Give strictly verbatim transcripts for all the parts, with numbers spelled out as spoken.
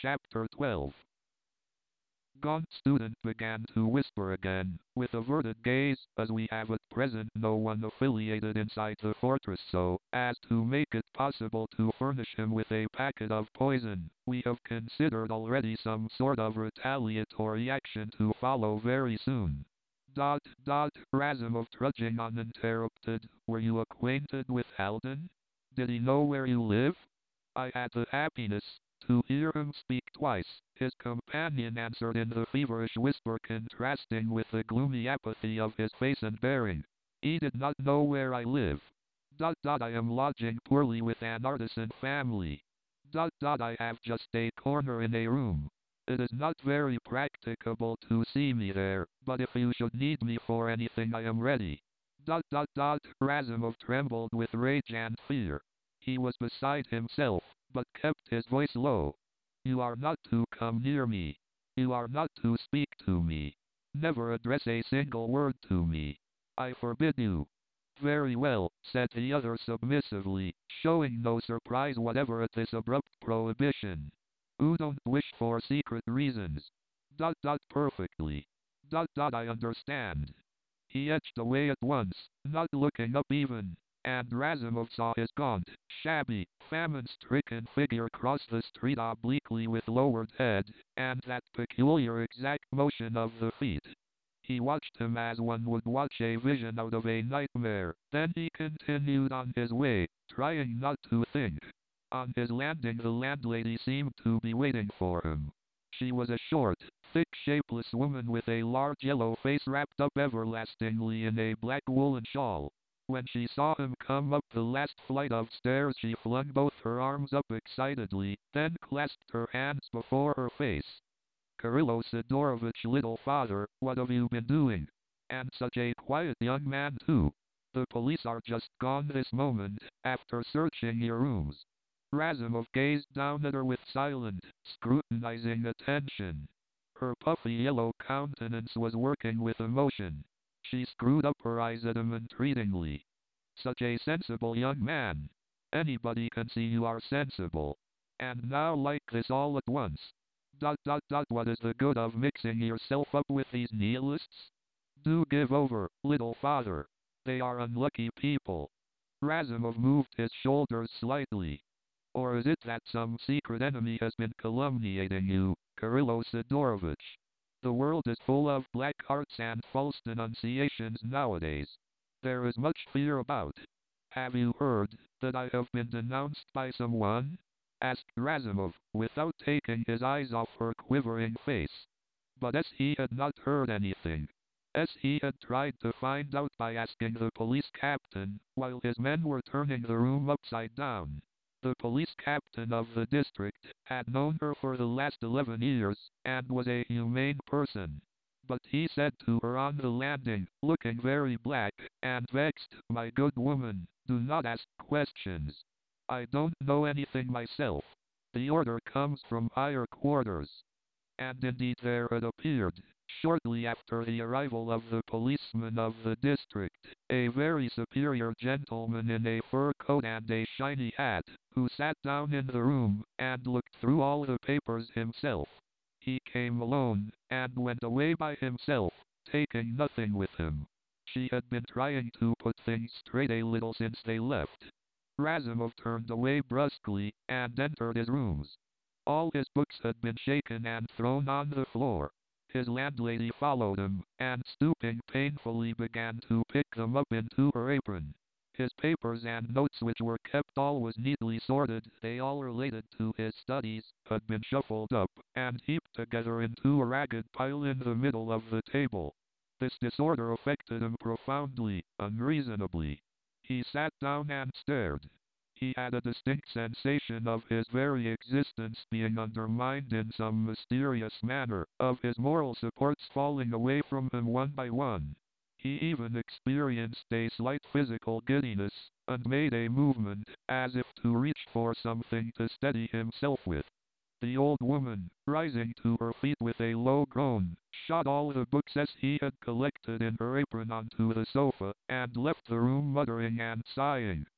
Chapter twelve. Gaunt student began to whisper again, with averted gaze, as we have at present no one affiliated inside the fortress so as to make it possible to furnish him with a packet of poison. We have considered already some sort of retaliatory action to follow very soon. Dot, dot, Razumov trudging on uninterrupted. Were you acquainted with Haldon? Did he know where you live? I had the happiness to hear him speak twice, his companion answered in the feverish whisper contrasting with the gloomy apathy of his face and bearing. He did not know where I live. Dot dot I am lodging poorly with an artisan family. Dot dot I have just a corner in a room. It is not very practicable to see me there, but if you should need me for anything I am ready. Dot dot dot Razumov trembled with rage and fear. He was beside himself, but kept his voice low. You are not to come near me. You are not to speak to me. Never address a single word to me. I forbid you. Very well, said the other submissively, showing no surprise whatever at this abrupt prohibition. You don't wish for secret reasons. Dot dot perfectly. Dot dot I understand. He edged away at once, not looking up even. And Razumov saw his gaunt, shabby, famine-stricken figure cross the street obliquely with lowered head, and that peculiar exact motion of the feet. He watched him as one would watch a vision out of a nightmare, then he continued on his way, trying not to think. On his landing the landlady seemed to be waiting for him. She was a short, thick shapeless woman with a large yellow face wrapped up everlastingly in a black woolen shawl. When she saw him come up the last flight of stairs she flung both her arms up excitedly, then clasped her hands before her face. Kirilo Sidorovich, little father, what have you been doing? And such a quiet young man too. The police are just gone this moment, after searching your rooms. Razumov gazed down at her with silent, scrutinizing attention. Her puffy yellow countenance was working with emotion. She screwed up her eyes at him entreatingly. Such a sensible young man. Anybody can see you are sensible. And now like this all at once. Dot dot dot what is the good of mixing yourself up with these nihilists? Do give over, little father. They are unlucky people. Razumov moved his shoulders slightly. Or is it that some secret enemy has been calumniating you, Kirilo Sidorovich? The world is full of black arts and false denunciations nowadays. There is much fear about. Have you heard that I have been denounced by someone? Asked Razumov, without taking his eyes off her quivering face. But as he had not heard anything, as he had tried to find out by asking the police captain, while his men were turning the room upside down. The police captain of the district had known her for the last eleven years, and was a humane person. But he said to her on the landing, looking very black and vexed, my good woman, do not ask questions. I don't know anything myself. The order comes from higher quarters. And indeed there had appeared, shortly after the arrival of the policeman of the district, a very superior gentleman in a fur coat and a shiny hat, who sat down in the room, and looked through all the papers himself. He came alone, and went away by himself, taking nothing with him. She had been trying to put things straight a little since they left. Razumov turned away brusquely, and entered his rooms. All his books had been shaken and thrown on the floor. His landlady followed him, and stooping painfully began to pick them up into her apron. His papers and notes, which were kept always neatly sorted, they all related to his studies, had been shuffled up, and heaped together into a ragged pile in the middle of the table. This disorder affected him profoundly, unreasonably. He sat down and stared. He had a distinct sensation of his very existence being undermined in some mysterious manner, of his moral supports falling away from him one by one. He even experienced a slight physical giddiness, and made a movement, as if to reach for something to steady himself with. The old woman, rising to her feet with a low groan, shot all the books as he had collected in her apron onto the sofa, and left the room muttering and sighing.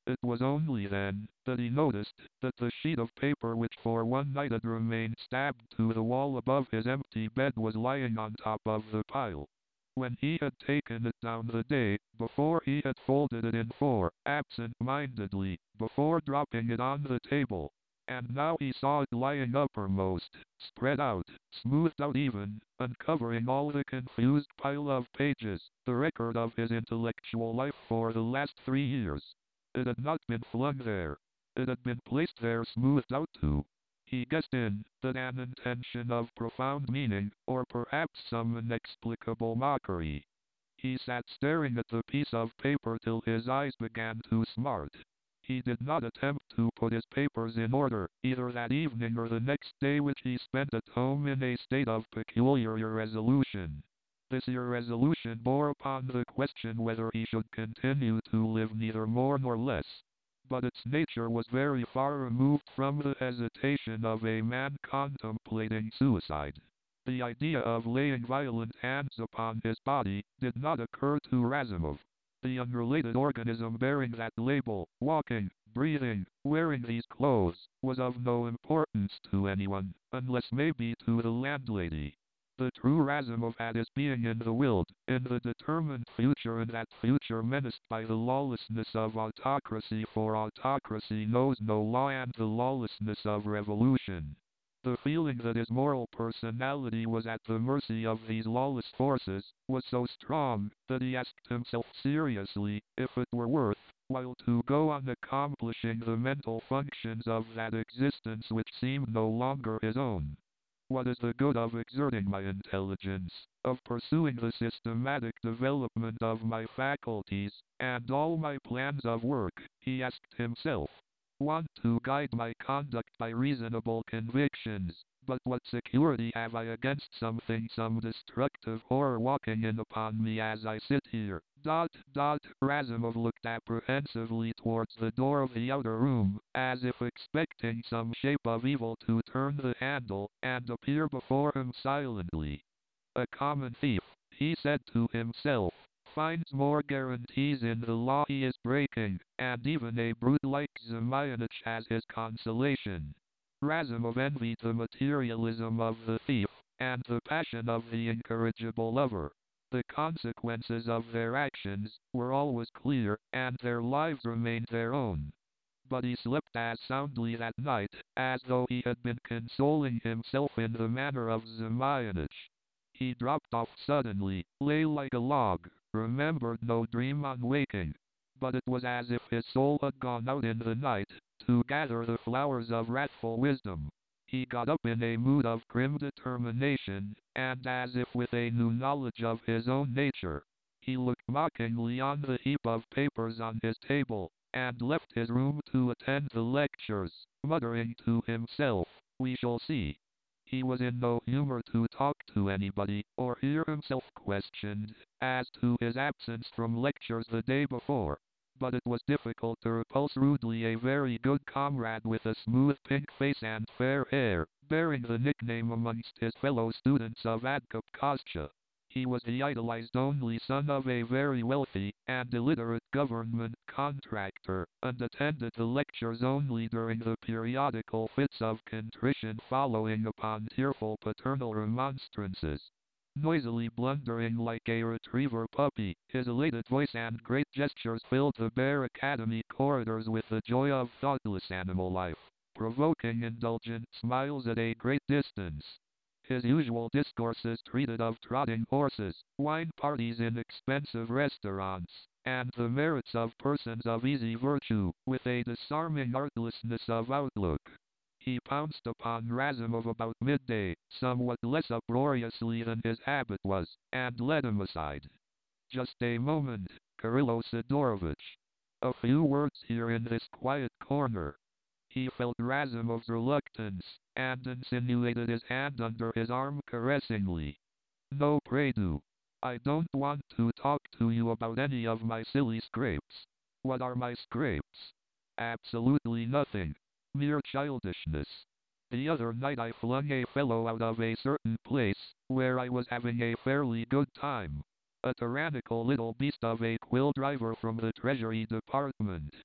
It was only then that he noticed that the sheet of paper which for one night had remained stabbed to the wall above his empty bed was lying on top of the pile. When he had taken it down the day before, he had folded it in four, absent-mindedly, before dropping it on the table. And now he saw it lying uppermost, spread out, smoothed out even, uncovering all the confused pile of pages, the record of his intellectual life for the last three years. It had not been flung there. It had been placed there smoothed out too. He guessed in that an intention of profound meaning, or perhaps some inexplicable mockery. He sat staring at the piece of paper till his eyes began to smart. He did not attempt to put his papers in order, either that evening or the next day, which he spent at home in a state of peculiar irresolution. This irresolution bore upon the question whether he should continue to live neither more nor less. But its nature was very far removed from the hesitation of a man contemplating suicide. The idea of laying violent hands upon his body did not occur to Razumov. The unrelated organism bearing that label, walking, breathing, wearing these clothes, was of no importance to anyone, unless maybe to the landlady. The true Razumov had his being in the willed, in the determined future, and that future menaced by the lawlessness of autocracy, for autocracy knows no law, and the lawlessness of revolution. The feeling that his moral personality was at the mercy of these lawless forces was so strong that he asked himself seriously if it were worth while to go on accomplishing the mental functions of that existence which seemed no longer his own. What is the good of exerting my intelligence, of pursuing the systematic development of my faculties, and all my plans of work, he asked himself. Want to guide my conduct by reasonable convictions, but what security have I against something, some destructive horror walking in upon me as I sit here? Dot, dot. Razumov looked apprehensively towards the door of the outer room, as if expecting some shape of evil to turn the handle and appear before him silently. A common thief, he said to himself, finds more guarantees in the law he is breaking, and even a brute like Zamayanich has his consolation. Razumov envied the materialism of the thief, and the passion of the incorrigible lover. The consequences of their actions were always clear, and their lives remained their own. But he slept as soundly that night, as though he had been consoling himself in the manner of Zamayanich. He dropped off suddenly, lay like a log, remembered no dream on waking. But it was as if his soul had gone out in the night, to gather the flowers of wrathful wisdom. He got up in a mood of grim determination, and as if with a new knowledge of his own nature. He looked mockingly on the heap of papers on his table, and left his room to attend the lectures, muttering to himself, we shall see. He was in no humor to talk to anybody, or hear himself questioned, as to his absence from lectures the day before. But it was difficult to repulse rudely a very good comrade with a smooth pink face and fair hair, bearing the nickname amongst his fellow students of Adkop Kostya. He was the idolized only son of a very wealthy and illiterate government contractor, and attended the lectures only during the periodical fits of contrition following upon tearful paternal remonstrances. Noisily blundering like a retriever puppy, his elated voice and great gestures filled the bare academy corridors with the joy of thoughtless animal life, provoking indulgent smiles at a great distance. His usual discourses treated of trotting horses, wine parties in expensive restaurants, and the merits of persons of easy virtue, with a disarming artlessness of outlook. He pounced upon Razumov about midday, somewhat less uproariously than his habit was, and led him aside. Just a moment, Kirilo Sidorovitch. A few words here in this quiet corner. He felt Razumov's reluctance, and insinuated his hand under his arm caressingly. No, pray do. I don't want to talk to you about any of my silly scrapes. What are my scrapes? Absolutely nothing. Mere childishness. The other night I flung a fellow out of a certain place, where I was having a fairly good time. A tyrannical little beast of a quill driver from the Treasury Department.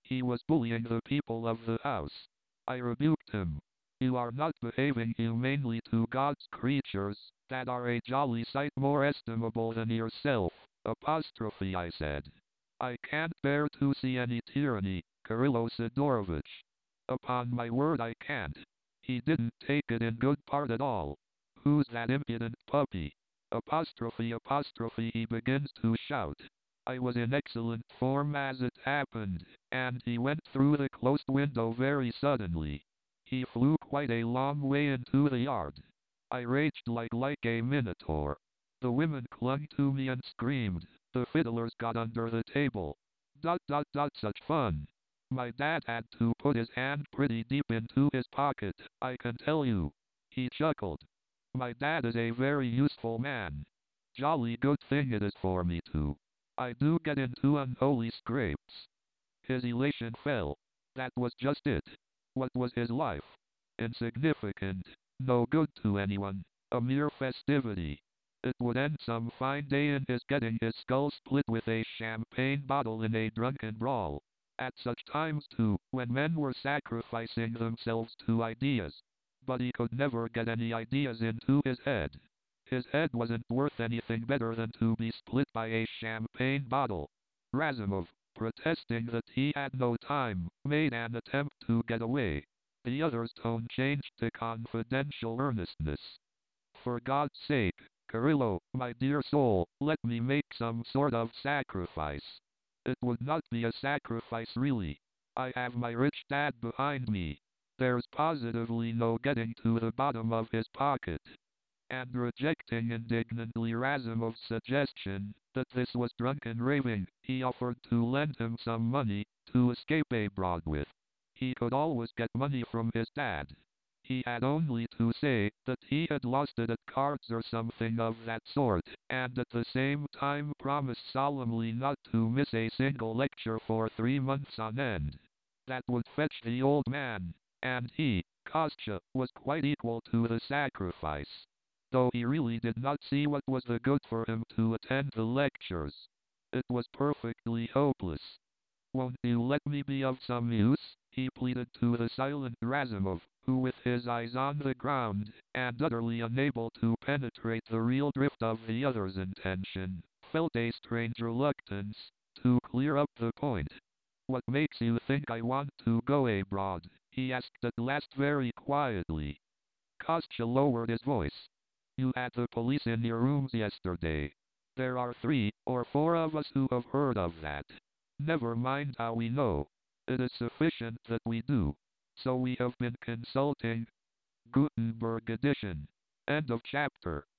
He was bullying the people of the house. I rebuked him. You are not behaving humanely to God's creatures, that are a jolly sight more estimable than yourself. Apostrophe, I said. I can't bear to see any tyranny, Kirillo Sidorovitch. Upon my word I can't. He didn't take it in good part at all. Who's that impudent puppy? Apostrophe apostrophe he begins to shout. I was in excellent form as it happened, and he went through the closed window very suddenly. He flew quite a long way into the yard. I raged like like a minotaur. The women clung to me and screamed. The fiddlers got under the table. Dot dot dot such fun. My dad had to put his hand pretty deep into his pocket, I can tell you. He chuckled. My dad is a very useful man. Jolly good thing it is for me too. I do get into unholy scrapes. His elation fell. That was just it. What was his life? Insignificant. No good to anyone. A mere festivity. It would end some fine day in his getting his skull split with a champagne bottle in a drunken brawl. At such times too, when men were sacrificing themselves to ideas. But he could never get any ideas into his head. His head wasn't worth anything better than to be split by a champagne bottle. Razumov, protesting that he had no time, made an attempt to get away. The other's tone changed to confidential earnestness. For God's sake, Kirillo, my dear soul, let me make some sort of sacrifice. It would not be a sacrifice really. I have my rich dad behind me. There's positively no getting to the bottom of his pocket. And rejecting indignantly Razumov's suggestion that this was drunken raving, he offered to lend him some money to escape abroad with. He could always get money from his dad. He had only to say that he had lost it at cards or something of that sort, and at the same time promise solemnly not to miss a single lecture for three months on end. That would fetch the old man, and he, Kostya, was quite equal to the sacrifice. Though he really did not see what was the good for him to attend the lectures. It was perfectly hopeless. Won't you let me be of some use? He pleaded to the silent Razumov, who with his eyes on the ground, and utterly unable to penetrate the real drift of the other's intention, felt a strange reluctance to clear up the point. What makes you think I want to go abroad? He asked at last very quietly. Kostya lowered his voice. You had the police in your rooms yesterday. There are three or four of us who have heard of that. Never mind how we know. It is sufficient that we do. So we have been consulting. Gutenberg edition. End of chapter.